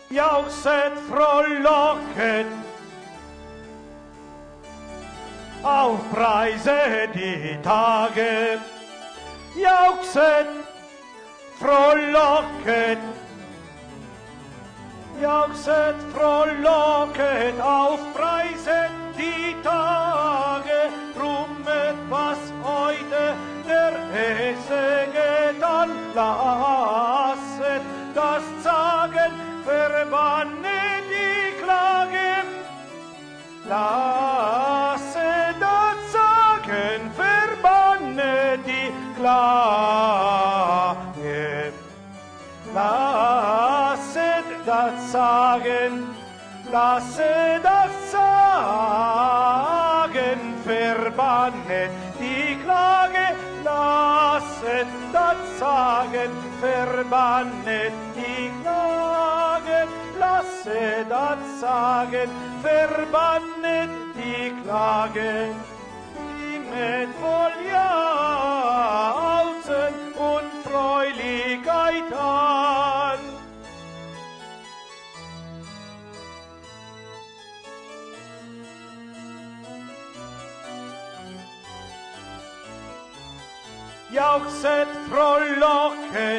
jauchzet, frohlocket, aufpreise die Tage, jauchzet, frohlocket, jauchzet, frohlocket, aufpreiset die Tage, rummet, was heute der Hesse getan, lasset das Zagen, verbanne die Klage, lasset das Zagen, verbanne die Klage, lasset das Sagen, lasse das Sagen, verbannet die Klage, lasset das Sagen, verbannet die Klage, lasse das Sagen, verbannet die Klage, die mit voll Jauchzen und Freudigkeit an. Jauchzet, frohlocket,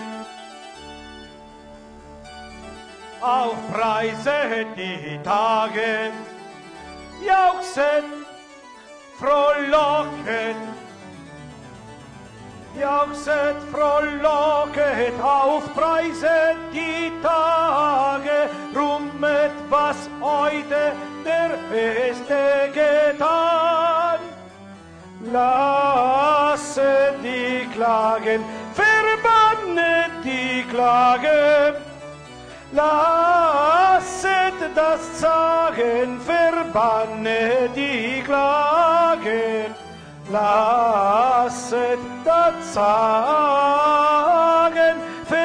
aufpreiset die Tage, jauchzet, frohlocket, jauchzet, frohlocket, aufpreiset die Tage, rummet, was heute der Beste getan. Lasset die Klagen, verbannet die Klage, lasset das Sagen, verbannet die Klage, lasset das Sagen,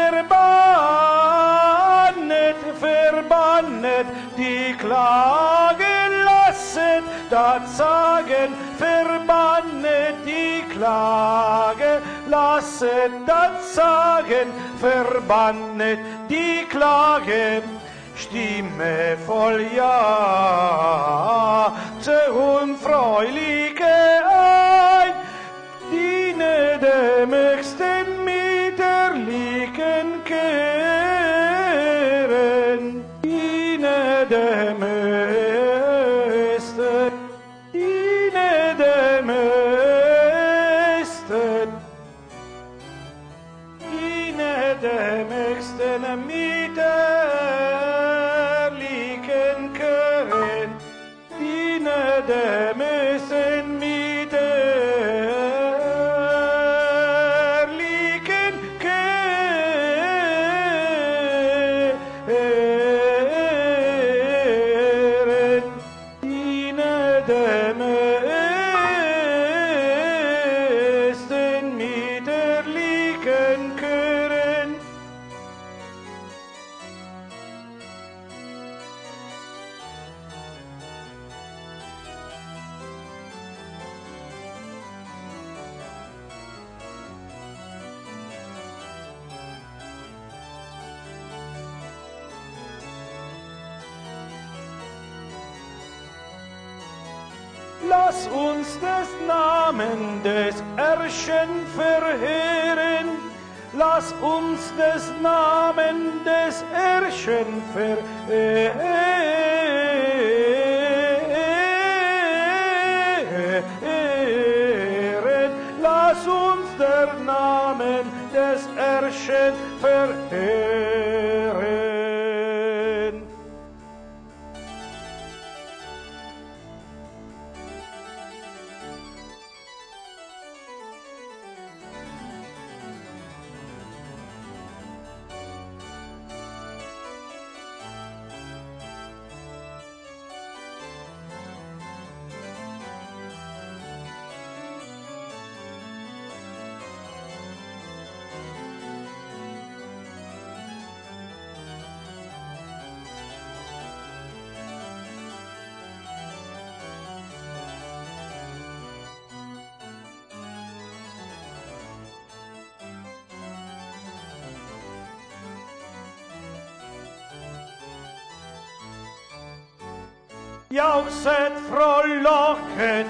verbannet die Klage, lasset das Sagen, verbannet die Klage, lasset das Sagen, verbannet die Klage, Stimme voll Jauchze und Freudige ein, diene dem Höchsten mit erliegen Kehren, diene dem Höchsten, diene dem Höchsten, diene dem Höchsten mit erliegen Kehren, diene dem Höchsten mit erliegen Kehren, diene dem Höchsten mit erliegen Kehren. Lass uns des Namen des Herrschen verheeren, lass uns des Namen des Herrschen verheeren, lass uns der Namen des Herrschen verheeren. jauchzet, frohlocket,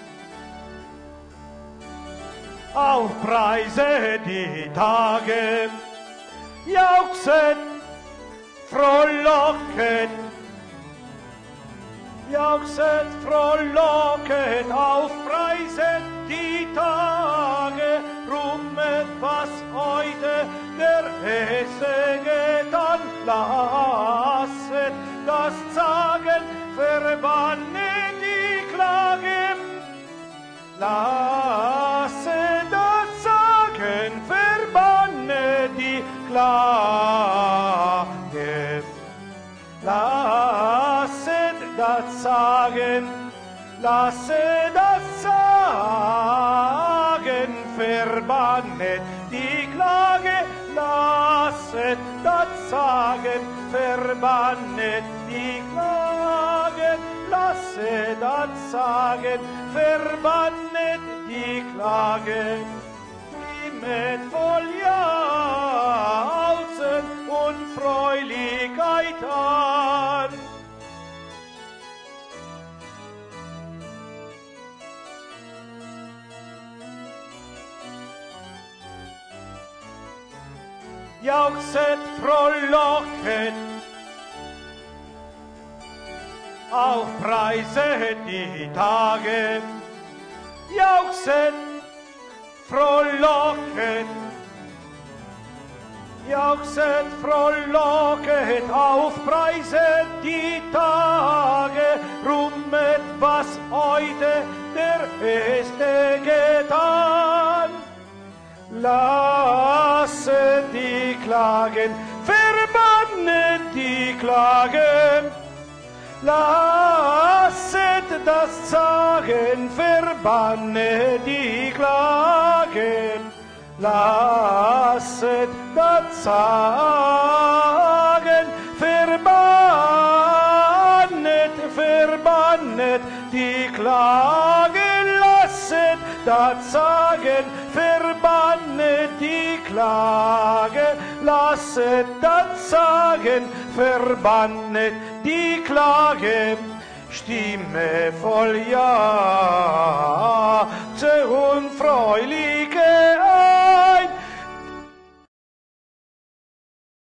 aufpreise die Tage, jauchzet, frohlocket, jauchzet, frohlocket, aufpreiset die Tage, rummet, was heute der Hesse getan, lasset das Zagen, verbanne die Klage, lasset das Zagen, verbanne die Klage, lasset das Sagen, lasse das Sagen, verbannet die Klage, lasset das Sagen, verbannet die Klage, lasse das Sagen, verbannet die Klage, mit voll Jauchzen und Freudigkeit an. Jauchzet, frohlocket, aufpreiset die Tage, jauchzet, frohlocket, jauchzet, frohlocket, aufpreiset die Tage, rummet, was heute der Beste getan. Lasset die Klagen, verbannet die Klagen, lasset das Sagen, verbannet die Klagen, lasset das Sagen, verbannet die Klagen, lasset das Sagen, verbannet die Klage, lasset das Sagen, verbannet die Klage, Stimme voll Jauchzen